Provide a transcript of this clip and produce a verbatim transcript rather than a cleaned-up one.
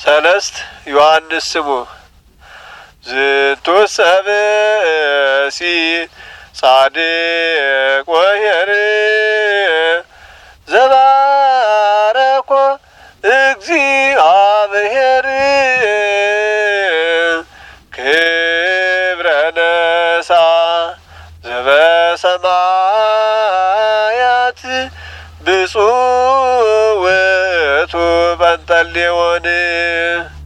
ሰለስት ዮሐንስ ስሙ ዝንቱ ሰብእሲ ጻድቅ ወኄር ዘባረኮ እግዚአብሔር ክብረ ነሣ ዘበሰማያት ብፁዕ ውእቱ ጰንጠሌዎን